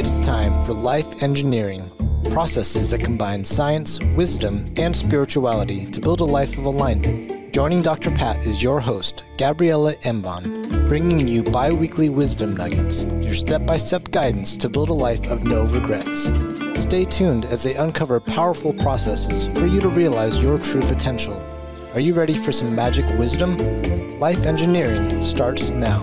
It's time for Life Engineering, processes that combine science, wisdom, and spirituality to build a life of alignment. Joining Dr. Pat is your host, Gabriella Embon, bringing you bi-weekly wisdom nuggets, your step-by-step guidance to build a life of no regrets. Stay tuned as they uncover powerful processes for you to realize your true potential. Are you ready for some magic wisdom? Life Engineering starts now.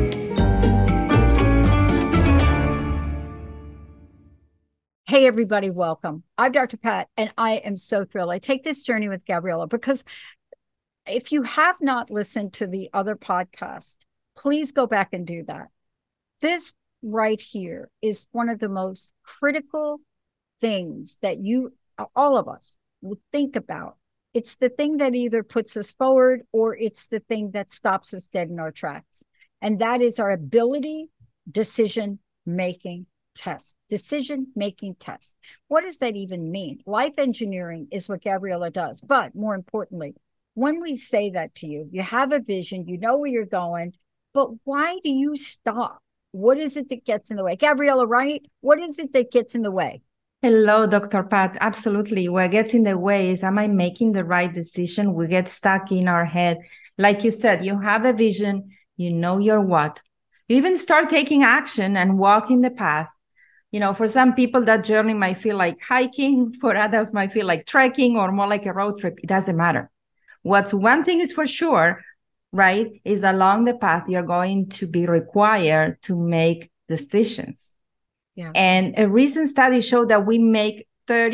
Hey, everybody, welcome. I'm Dr. Pat, and I am so thrilled. I take this journey with Gabriella because if you have not listened to the other podcast, please go back and do that. This right here is one of the most critical things that all of us, will think about. It's the thing that either puts us forward or it's the thing that stops us dead in our tracks. And that is our ability, decision-making test. Decision-making test. What does that even mean? Life engineering is what Gabriella does. But more importantly, when we say that to you, you have a vision, you know where you're going, but why do you stop? What is it that gets in the way? Gabriella, right? What is it that gets in the way? Hello, Dr. Pat. Absolutely. What gets in the way is, am I making the right decision? We get stuck in our head. Like you said, you have a vision, you know your what. You even start taking action and walking the path. You know, for some people, that journey might feel like hiking. For others, might feel like trekking or more like a road trip. It doesn't matter. What's one thing is for sure, right, is along the path, you're going to be required to make decisions. Yeah. And a recent study showed that we make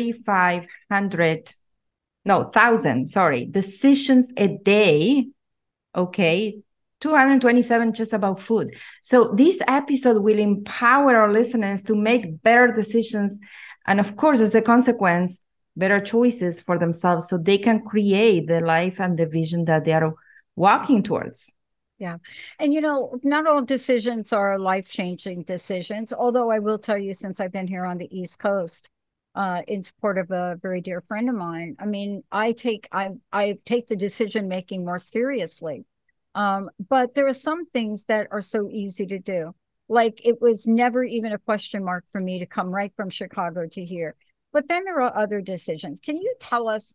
1,000 decisions a day, okay, 227 just about food. So this episode will empower our listeners to make better decisions. And of course, as a consequence, better choices for themselves so they can create the life and the vision that they are walking towards. Yeah. And, you know, not all decisions are life-changing decisions, although I will tell you, since I've been here on the East Coast, in support of a very dear friend of mine, I mean, I take the decision-making more seriously. But there are some things that are so easy to do. Like, it was never even a question mark for me to come right from Chicago to here. But then there are other decisions. Can you tell us,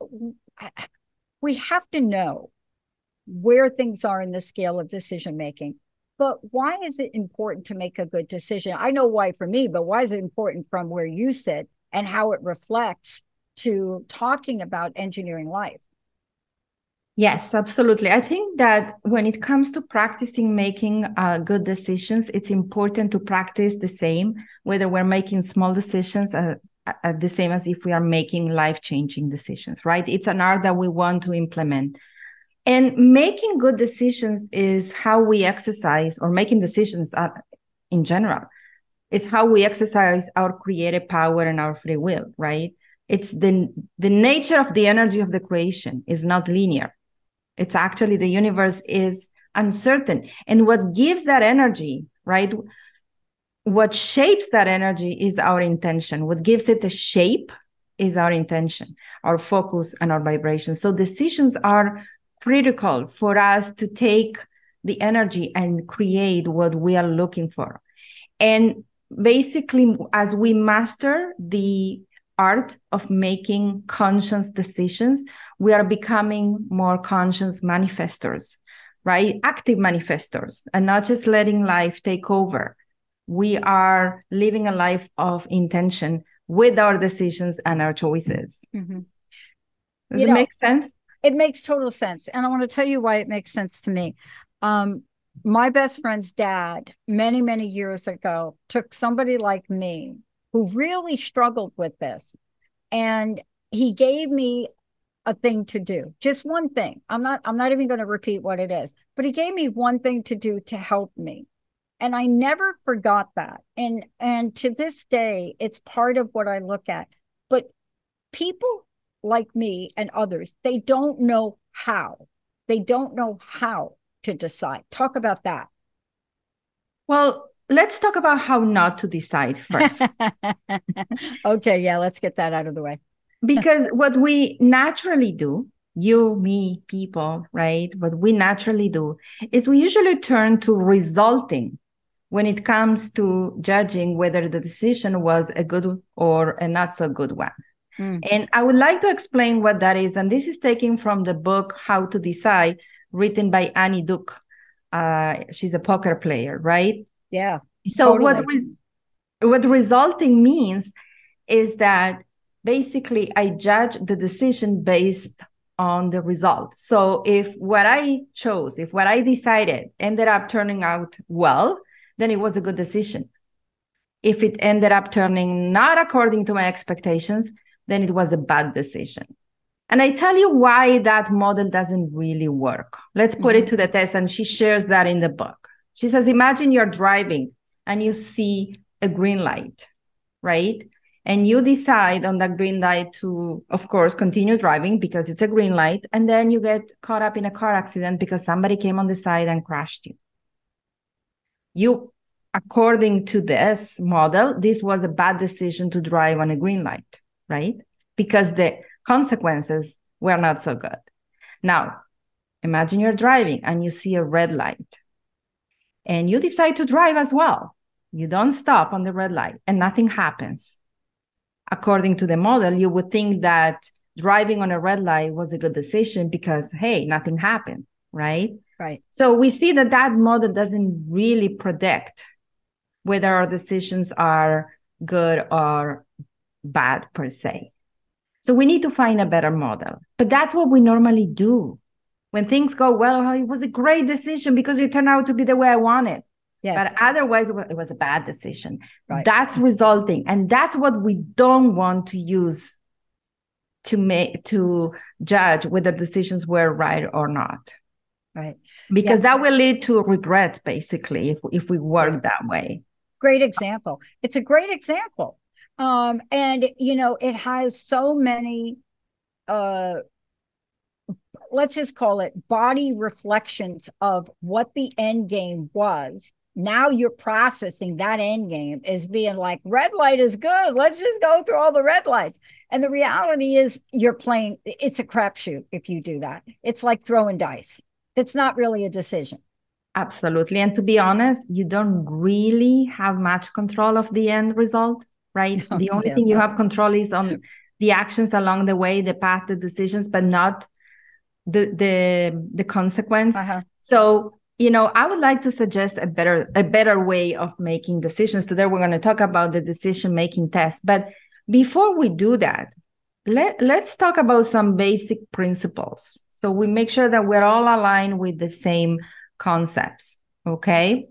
we have to know where things are in the scale of decision-making, but why is it important to make a good decision? I know why for me, but why is it important from where you sit and how it reflects to talking about engineering life? Yes, absolutely. I think that when it comes to practicing making good decisions, it's important to practice the same, whether we're making small decisions, the same as if we are making life-changing decisions, right? It's an art that we want to implement. And making good decisions is how we exercise, or making decisions in general, is how we exercise our creative power and our free will, right? It's the nature of the energy of the creation is not linear. It's actually, the universe is uncertain. And what gives that energy, right? What shapes that energy is our intention. What gives it a shape is our intention, our focus, and our vibration. So decisions are critical for us to take the energy and create what we are looking for. And basically, as we master the art of making conscious decisions, we are becoming more conscious manifestors, right? Active manifestors, and not just letting life take over. We are living a life of intention with our decisions and our choices. Mm-hmm. Does it make sense? It makes total sense. And I want to tell you why it makes sense to me. My best friend's dad, many, many years ago, took somebody like me who really struggled with this. And he gave me a thing to do, just one thing. I'm not even going to repeat what it is, but he gave me one thing to do to help me. And I never forgot that. And to this day, it's part of what I look at. But people like me and others, they don't know how. They don't know how to decide. Talk about that. Well, let's talk about how not to decide first. Okay, yeah, let's get that out of the way. Because what we naturally do, you, me, people, right? What we naturally do is we usually turn to resulting when it comes to judging whether the decision was a good or a not so good one. And I would like to explain what that is. And this is taken from the book, How to Decide, written by Annie Duke. She's a poker player, right? Yeah. So totally. what resulting means is that basically I judge the decision based on the result. So if what I chose, if what I decided ended up turning out well, then it was a good decision. If it ended up turning not according to my expectations, then it was a bad decision. And I tell you why that model doesn't really work. Let's put it to the test. And she shares that in the book. She says, imagine you're driving and you see a green light, right? And you decide on that green light to, of course, continue driving because it's a green light. And then you get caught up in a car accident because somebody came on the side and crashed you. You, according to this model, this was a bad decision to drive on a green light, right? Because the consequences were not so good. Now, imagine you're driving and you see a red light and you decide to drive as well. You don't stop on the red light and nothing happens. According to the model, you would think that driving on a red light was a good decision because, hey, nothing happened, right? Right. So we see that that model doesn't really predict whether our decisions are good or bad per se. So we need to find a better model. But that's what we normally do. When things go well, oh, it was a great decision because it turned out to be the way I wanted. Yes. But otherwise, it was a bad decision. Right. That's resulting. And that's what we don't want to use to judge whether decisions were right or not. Right. Because that will lead to regrets, basically, if we work that way. Great example. It's a great example. And, you know, it has so many, let's just call it body reflections of what the end game was. Now you're processing that end game as being like, red light is good. Let's just go through all the red lights. And the reality is you're playing, it's a crapshoot if you do that. It's like throwing dice. It's not really a decision. Absolutely. And to be honest, you don't really have much control of the end result, right? No, the only thing you have control is on the actions along the way, the path, the decisions, but not the consequence. So, you know, I would like to suggest a better way of making decisions. Today, we're going to talk about the decision-making test. But before we do that, let's talk about some basic principles. So we make sure that we're all aligned with the same concepts, okay?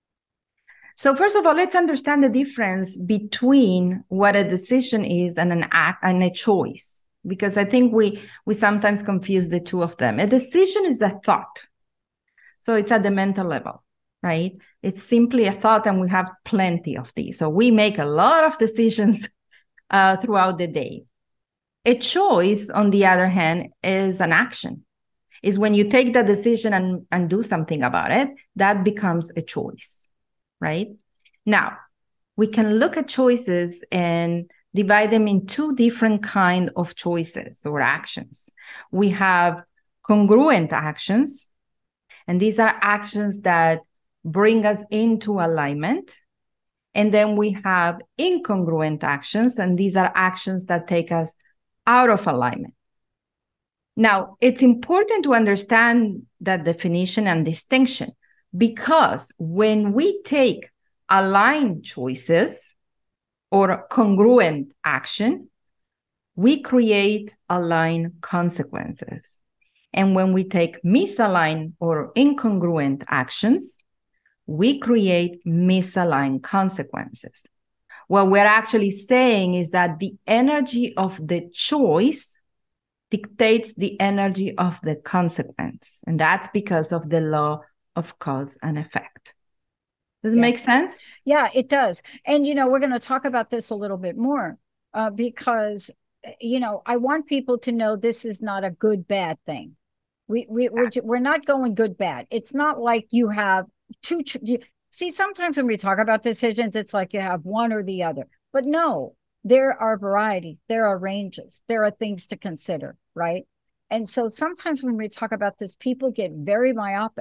So first of all, let's understand the difference between what a decision is and an act and a choice, because I think we sometimes confuse the two of them. A decision is a thought. So it's at the mental level, right? It's simply a thought, and we have plenty of these. So we make a lot of decisions throughout the day. A choice, on the other hand, is an action. Is when you take the decision and do something about it, that becomes a choice, right? Now, we can look at choices and divide them in two different kinds of choices or actions. We have congruent actions, and these are actions that bring us into alignment. And then we have incongruent actions, and these are actions that take us out of alignment. Now, it's important to understand that definition and distinction, because when we take aligned choices or congruent action, we create aligned consequences. And when we take misaligned or incongruent actions, we create misaligned consequences. What we're actually saying is that the energy of the choice dictates the energy of the consequence. And that's because of the law of cause and effect. Does it make sense? Yeah, it does. And, you know, we're going to talk about this a little bit more because, you know, I want people to know this is not a good, bad thing. We're not going good, bad. It's not like you have two. See, sometimes when we talk about decisions, it's like you have one or the other. But no, there are varieties, there are ranges, there are things to consider, right? And so sometimes when we talk about this, people get very myopic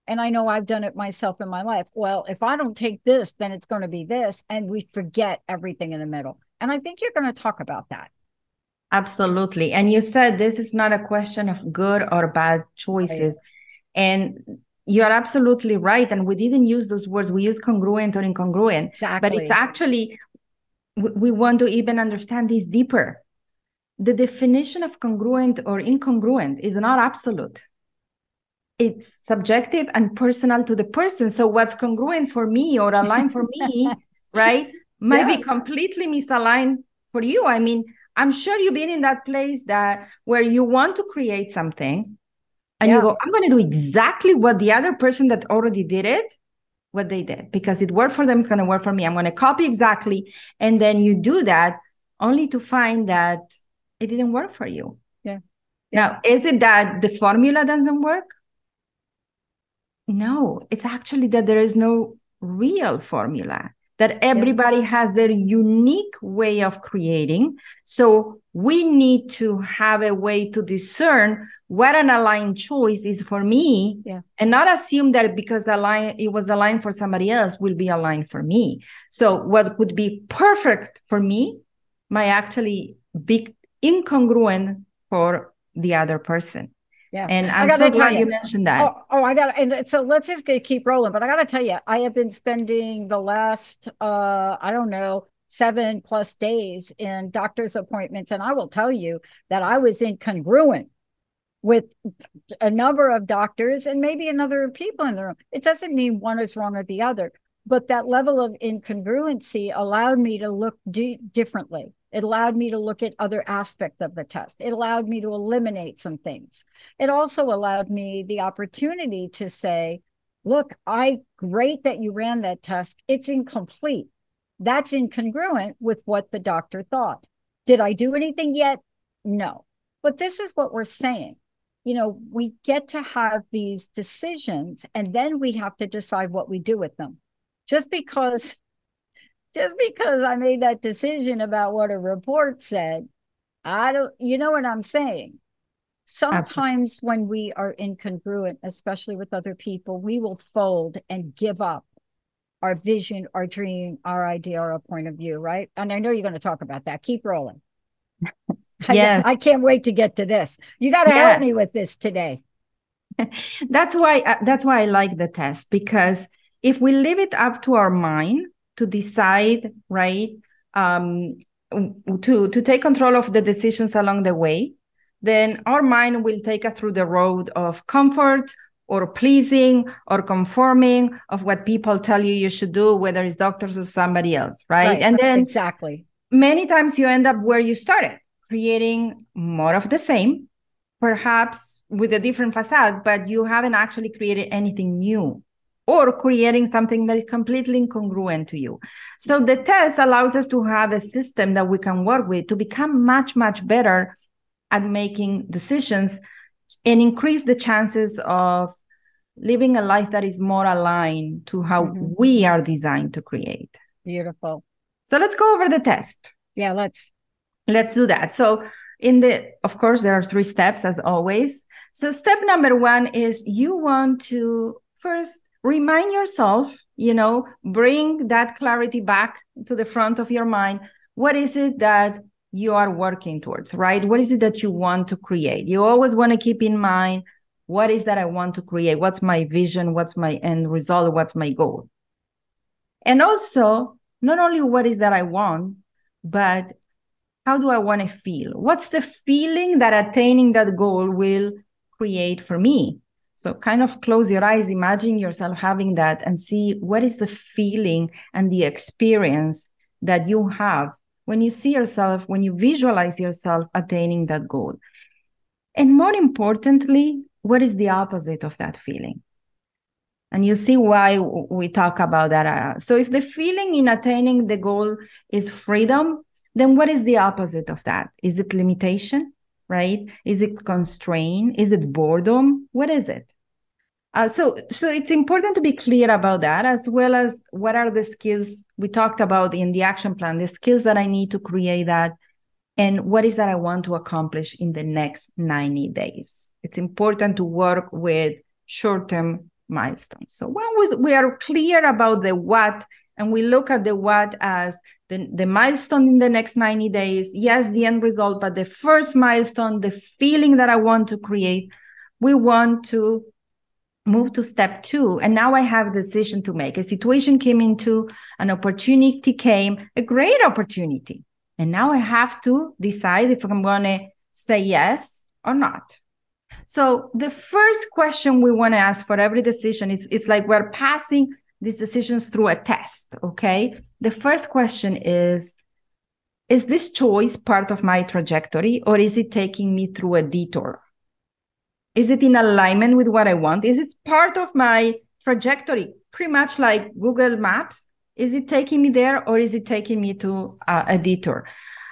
And I know I've done it myself in my life. Well, if I don't take this, then it's going to be this. And we forget everything in the middle. And I think you're going to talk about that. Absolutely. And you said this is not a question of good or bad choices. Right. And you're absolutely right. And we didn't use those words. We use congruent or incongruent. Exactly. But it's actually, we want to even understand this deeper. The definition of congruent or incongruent is not absolute. It's subjective and personal to the person. So what's congruent for me or aligned for me, right, might be completely misaligned for you. I mean, I'm sure you've been in that place where you want to create something and you go, I'm going to do exactly what the other person that already did it, what they did, because it worked for them, it's going to work for me. I'm going to copy exactly. And then you do that only to find that it didn't work for you. Yeah. Now, is it that the formula doesn't work? No, it's actually that there is no real formula, that everybody has their unique way of creating. So we need to have a way to discern what an aligned choice is for me, and not assume that because it was aligned for somebody else will be aligned for me. So what would be perfect for me might actually be incongruent for the other person. Yeah. And I'm so glad you mentioned that. And so let's just keep rolling. But I got to tell you, I have been spending the last, 7+ days in doctor's appointments. And I will tell you that I was incongruent with a number of doctors and maybe another people in the room. It doesn't mean one is wrong or the other, but that level of incongruency allowed me to look differently. It allowed me to look at other aspects of the test. It allowed me to eliminate some things. It also allowed me the opportunity to say, look, great that you ran that test. It's incomplete. That's incongruent with what the doctor thought. Did I do anything yet? No. But this is what we're saying. We get to have these decisions and then we have to decide what we do with them. Just because I made that decision about what a report said, you know what I'm saying? Sometimes when we are incongruent, especially with other people, we will fold and give up our vision, our dream, our idea, our point of view, right? And I know you're going to talk about that. Keep rolling. Yes. I can't wait to get to this. You got to help me with this today. That's why I like the test, because if we leave it up to our mind to decide, right, to take control of the decisions along the way, then our mind will take us through the road of comfort or pleasing or conforming of what people tell you should do, whether it's doctors or somebody else, right? And then exactly, many times you end up where you started, creating more of the same, perhaps with a different facade, but you haven't actually created anything new, or creating something that is completely incongruent to you. So the test allows us to have a system that we can work with to become much, much better at making decisions and increase the chances of living a life that is more aligned to how we are designed to create. Beautiful. So let's go over the test. Yeah, let's do that. So of course, there are 3 steps as always. So step number 1 is you want to first remind yourself, bring that clarity back to the front of your mind. What is it that you are working towards, right? What is it that you want to create? You always want to keep in mind, what is that I want to create? What's my vision? What's my end result? What's my goal? And also, not only what is that I want, but how do I want to feel? What's the feeling that attaining that goal will create for me? So kind of close your eyes, imagine yourself having that, and see what is the feeling and the experience that you have when you see yourself, when you visualize yourself attaining that goal. And more importantly, what is the opposite of that feeling? And you see why we talk about that. So if the feeling in attaining the goal is freedom, then what is the opposite of that? Is it limitation, right? Is it constraint? Is it boredom? What is it? So it's important to be clear about that, as well as what are the skills we talked about in the action plan, the skills that I need to create that, and what is that I want to accomplish in the next 90 days. It's important to work with short-term milestones. So when we are clear about the what, and we look at the what as the milestone in the next 90 days, yes, the end result, but the first milestone, the feeling that I want to create, we want to move to step 2. And now I have a decision to make. A situation came into, an opportunity came, a great opportunity. And now I have to decide if I'm going to say yes or not. So the first question we want to ask for every decision is like we're passing these decisions through a test, okay? The first question is this choice part of my trajectory, or is it taking me through a detour? Is it in alignment with what I want? Is it part of my trajectory? Pretty much like Google Maps. Is it taking me there, or is it taking me to a detour?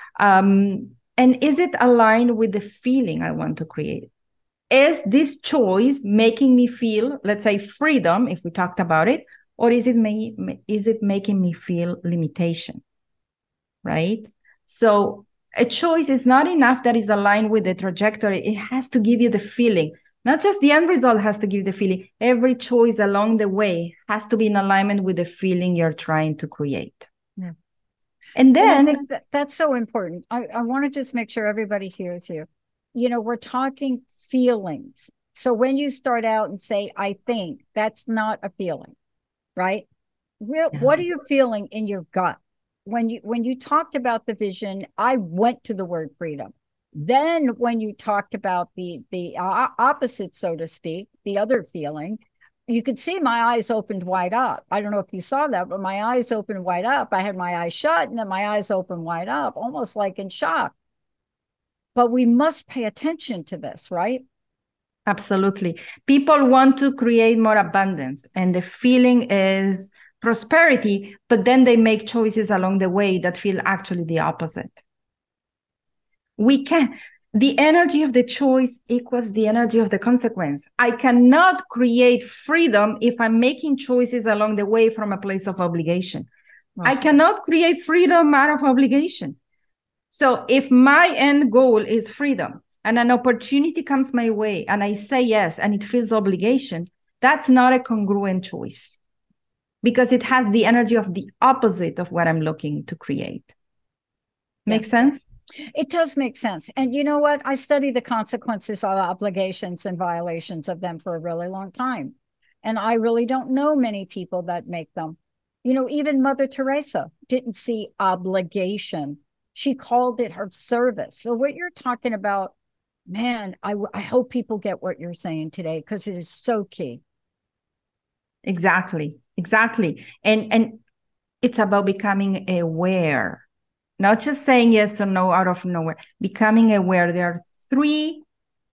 And is it aligned with the feeling I want to create? Is this choice making me feel, let's say, freedom, if we talked about it, or is it making me feel limitation, right? So a choice is not enough that is aligned with the trajectory. It has to give you the feeling. Not just the end result has to give you the feeling. Every choice along the way has to be in alignment with the feeling you're trying to create. Yeah. And then... I think that's so important. I want to just make sure everybody hears you. You know, we're talking feelings. So when you start out and say, I think, that's not a feeling, right? What are you feeling in your gut? When you talked about the vision, I went to the word freedom. Then when you talked about the opposite, so to speak, the other feeling, you could see my eyes opened wide up. I don't know if you saw that, but my eyes opened wide up. I had my eyes shut and then my eyes opened wide up, almost like in shock. But we must pay attention to this, right? Absolutely. People want to create more abundance, and the feeling is prosperity, but then they make choices along the way that feel actually the opposite. The energy of the choice equals the energy of the consequence. I cannot create freedom if I'm making choices along the way from a place of obligation. Okay. I cannot create freedom out of obligation. So if my end goal is freedom and an opportunity comes my way and I say yes and it feels obligation, that's not a congruent choice, because it has the energy of the opposite of what I'm looking to create. Make sense? It does make sense. And you know what? I study the consequences of obligations and violations of them for a really long time. And I really don't know many people that make them. You know, even Mother Teresa didn't see obligation. She called it her service. So what you're talking about, man, I hope people get what you're saying today, because it is so key. Exactly. And it's about becoming aware, not just saying yes or no out of nowhere, becoming aware. There are three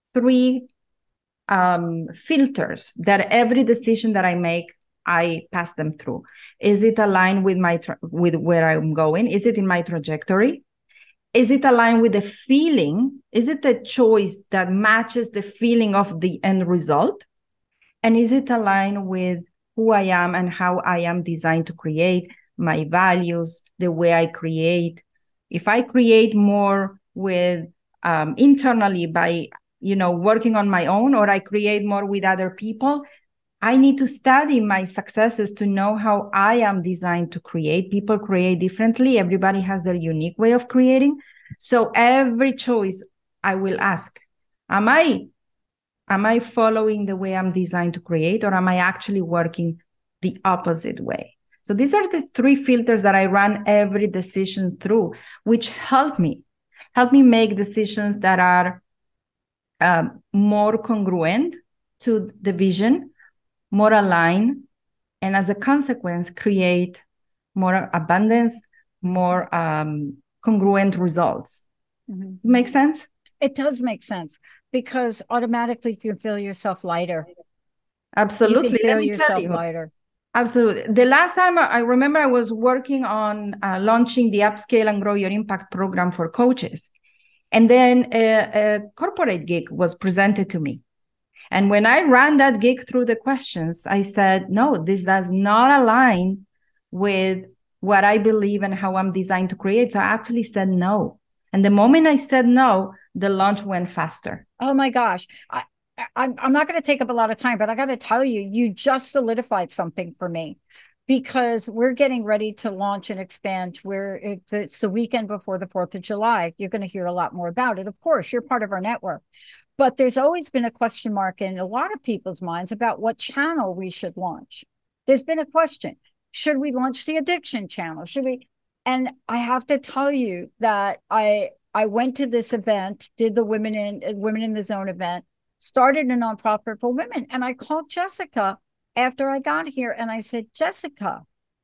filters that every decision that I make, I pass them through. Is it aligned with with where I'm going? Is it in my trajectory? Is it aligned with the feeling? Is it a choice that matches the feeling of the end result? And is it aligned with who I am and how I am designed to create, my values, the way I create? If I create more with internally by, working on my own, or I create more with other people, I need to study my successes to know how I am designed to create. People create differently. Everybody has their unique way of creating. So every choice I will ask, am I following the way I'm designed to create, or am I actually working the opposite way? So these are the three filters that I run every decision through, which help me make decisions that are more congruent to the vision, more aligned, and as a consequence, create more abundance, more congruent results. Mm-hmm. Does it make sense? It does make sense, because automatically you feel yourself lighter. Absolutely. You can feel yourself lighter. Absolutely. The last time I remember I was working on launching the Upscale and Grow Your Impact program for coaches. And then a corporate gig was presented to me. And when I ran that gig through the questions, I said, no, this does not align with what I believe and how I'm designed to create. So I actually said no. And the moment I said no, the launch went faster. Oh my gosh. I'm not going to take up a lot of time, but I got to tell you, you just solidified something for me because we're getting ready to launch and expand. It's the weekend before the 4th of July. You're going to hear a lot more about it. Of course, you're part of our network, but there's always been a question mark in a lot of people's minds about what channel we should launch. There's been a question. Should we launch the addiction channel? Should we? And I have to tell you that I went to this event, did the Women in the Zone event, started a nonprofit for women. And I called Jessica after I got here and I said, Jessica,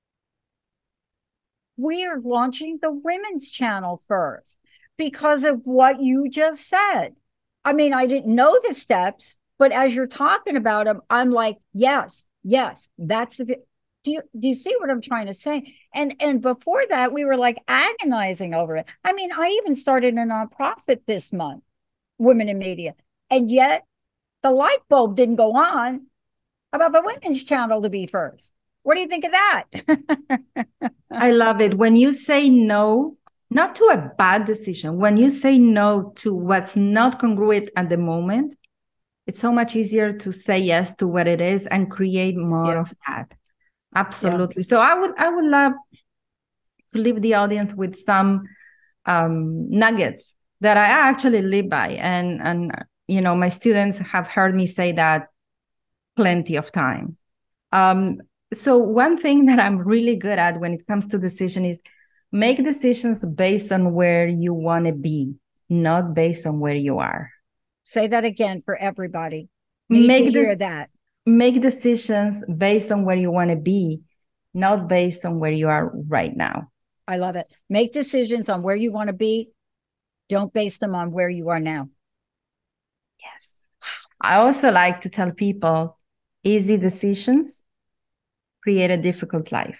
we are launching the women's channel first because of what you just said. I mean, I didn't know the steps, but as you're talking about them, I'm like, yes, that's the. Do you see what I'm trying to say? And before that, we were like agonizing over it. I mean, I even started a nonprofit this month, Women in Media, and yet the light bulb didn't go on about the women's channel to be first. What do you think of that? I love it. When you say no, not to a bad decision, when you say no to what's not congruent at the moment, it's so much easier to say yes to what it is and create more of that. Absolutely. Yeah. So I would love to leave the audience with some nuggets that I actually live by. And you know, my students have heard me say that plenty of time. So one thing that I'm really good at when it comes to decision is make decisions based on where you want to be, not based on where you are. Say that again for everybody. Need to hear that. Make decisions based on where you want to be, not based on where you are right now. I love it. Make decisions on where you want to be. Don't base them on where you are now. Yes. I also like to tell people easy decisions create a difficult life.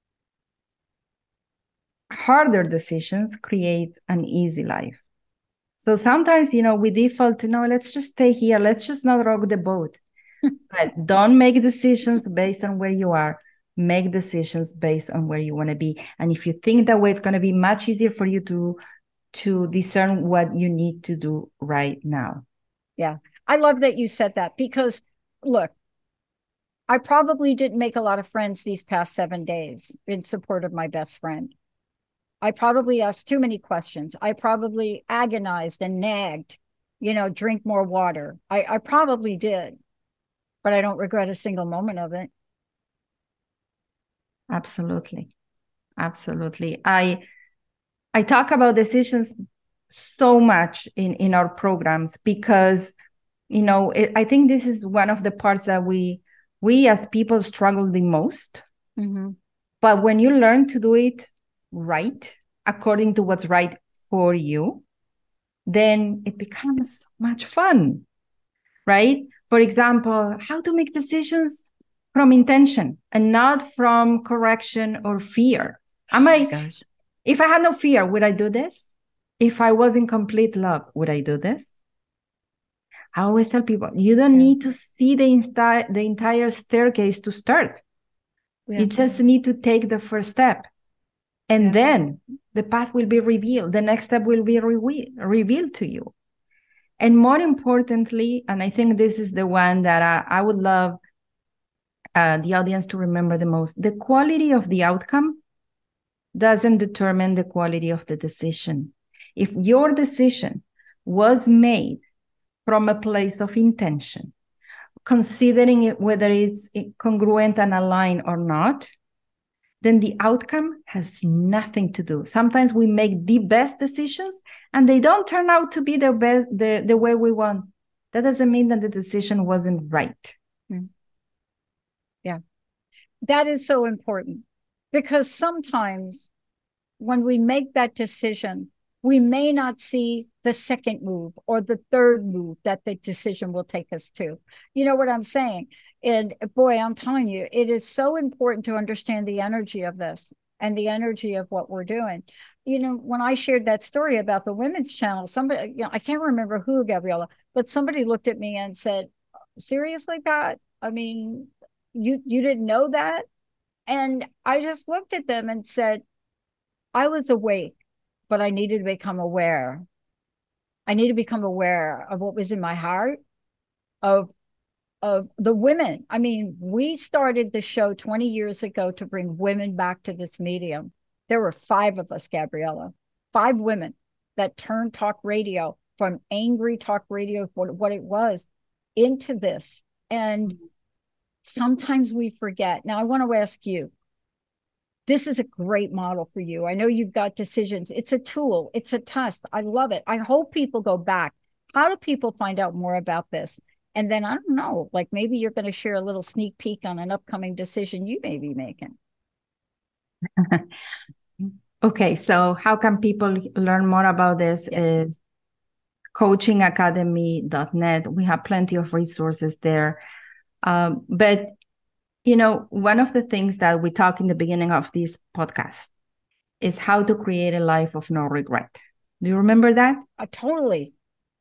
Harder decisions create an easy life. So sometimes, you know, we default to, no, let's just stay here. Let's just not rock the boat. But don't make decisions based on where you are. Make decisions based on where you want to be. And if you think that way, it's going to be much easier for you to discern what you need to do right now. Yeah. I love that you said that because, look, I probably didn't make a lot of friends these past 7 days in support of my best friend. I probably asked too many questions. I probably agonized and nagged, you know, drink more water. I probably did, but I don't regret a single moment of it. Absolutely. Absolutely. I talk about decisions so much in our programs because, you know, I think this is one of the parts that we as people struggle the most. Mm-hmm. But when you learn to do it right, according to what's right for you, then it becomes much fun, right? For example, how to make decisions from intention and not from correction or fear. If I had no fear, would I do this? If I was in complete love, would I do this? I always tell people, you don't need to see the entire staircase to start. You just need to take the first step. And then the path will be revealed. The next step will be revealed to you. And more importantly, and I think this is the one that I would love the audience to remember the most, the quality of the outcome doesn't determine the quality of the decision. If your decision was made from a place of intention, considering it, whether it's congruent and aligned or not, then the outcome has nothing to do. Sometimes we make the best decisions and they don't turn out to be the best, the way we want. That doesn't mean that the decision wasn't right. Yeah, that is so important because sometimes when we make that decision, we may not see the second move or the third move that the decision will take us to. You know what I'm saying? And boy, I'm telling you, it is so important to understand the energy of this and the energy of what we're doing. You know, when I shared that story about the women's channel, somebody, you know, I can't remember who, Gabriela, but somebody looked at me and said, seriously, Pat? I mean, you didn't know that? And I just looked at them and said, I was awake, but I needed to become aware. I need to become aware of what was in my heart of the women. I mean, we started the show 20 years ago to bring women back to this medium. There were 5 of us, Gabriella, 5 women that turned talk radio from angry talk radio, for what it was, into this. And sometimes we forget. Now, I want to ask you, this is a great model for you. I know you've got decisions. It's a tool. It's a test. I love it. I hope people go back. How do people find out more about this? And then, I don't know, like maybe you're going to share a little sneak peek on an upcoming decision you may be making. Okay, so how can people learn more about this? Is coachingacademy.net. We have plenty of resources there. But, you know, one of the things that we talk in the beginning of this podcast is how to create a life of no regret. Do you remember that? Totally.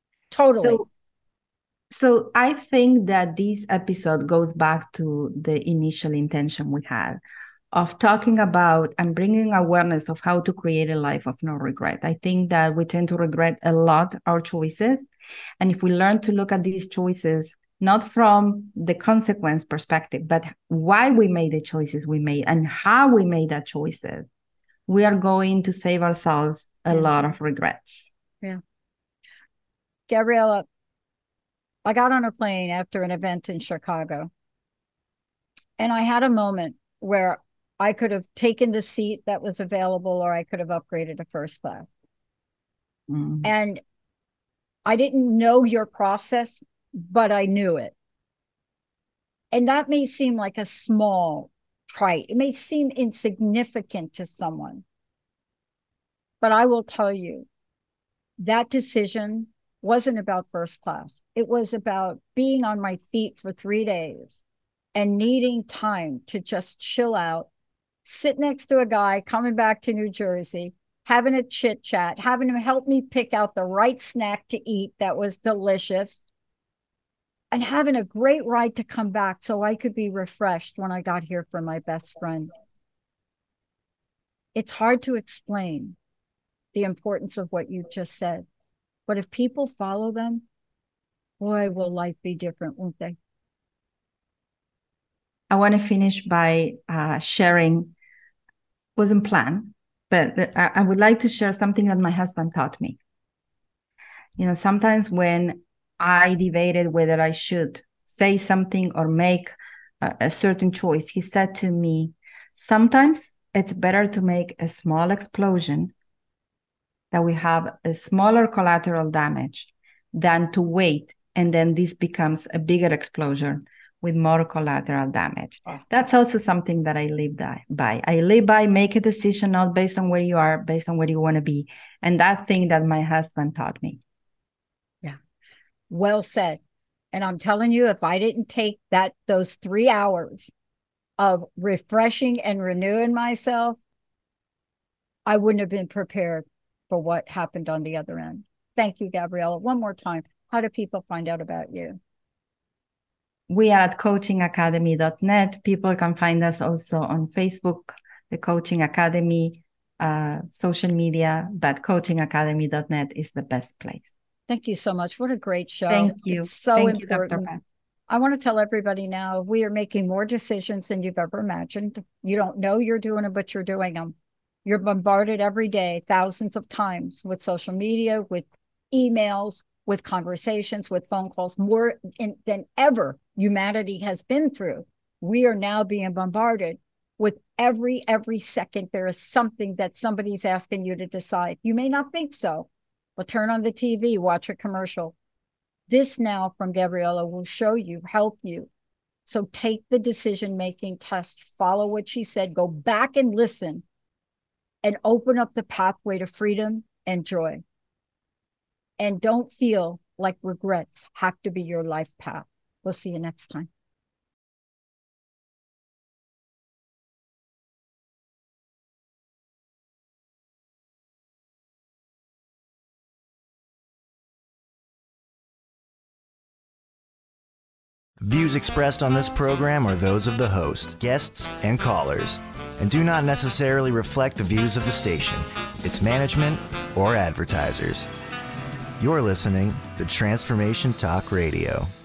So I think that this episode goes back to the initial intention we had of talking about and bringing awareness of how to create a life of no regret. I think that we tend to regret a lot our choices. And if we learn to look at these choices, not from the consequence perspective, but why we made the choices we made and how we made that choices, we are going to save ourselves a lot of regrets. Yeah. Gabriella, I got on a plane after an event in Chicago, and I had a moment where I could have taken the seat that was available, or I could have upgraded to first class. Mm-hmm. And I didn't know your process, but I knew it. And that may seem like a small trite. It may seem insignificant to someone. But I will tell you, that decision wasn't about first class. It was about being on my feet for 3 days and needing time to just chill out, sit next to a guy coming back to New Jersey, having a chit chat, having him help me pick out the right snack to eat that was delicious, and having a great ride to come back so I could be refreshed when I got here for my best friend. It's hard to explain the importance of what you just said. But if people follow them, boy, will life be different, won't they? I want to finish by sharing, wasn't planned, but I would like to share something that my husband taught me. You know, sometimes when I debated whether I should say something or make a certain choice, he said to me, sometimes it's better to make a small explosion that we have a smaller collateral damage than to wait and then this becomes a bigger explosion with more collateral damage. Oh. That's also something that I live by. I live by, make a decision not based on where you are, based on where you want to be. And that thing that my husband taught me. Yeah, well said. And I'm telling you, if I didn't take those 3 hours of refreshing and renewing myself, I wouldn't have been prepared for what happened on the other end. Thank you, Gabriella. One more time, how do people find out about you? We are at coachingacademy.net. People can find us also on Facebook, the Coaching Academy, social media, but coachingacademy.net is the best place. Thank you so much. What a great show. Thank you. It's so Thank important. You, Dr. Pat. I want to tell everybody now, we are making more decisions than you've ever imagined. You don't know you're doing them, but you're doing them. You're bombarded every day, thousands of times with social media, with emails, with conversations, with phone calls, more than ever humanity has been through. We are now being bombarded with every second. There is something that somebody's asking you to decide. You may not think so, but turn on the TV, watch a commercial. This now from Gabriella will show you, help you. So take the decision-making test, follow what she said, go back and listen, and open up the pathway to freedom and joy. And don't feel like regrets have to be your life path. We'll see you next time. The views expressed on this program are those of the host, guests, and callers, and do not necessarily reflect the views of the station, its management, or advertisers. You're listening to Transformation Talk Radio.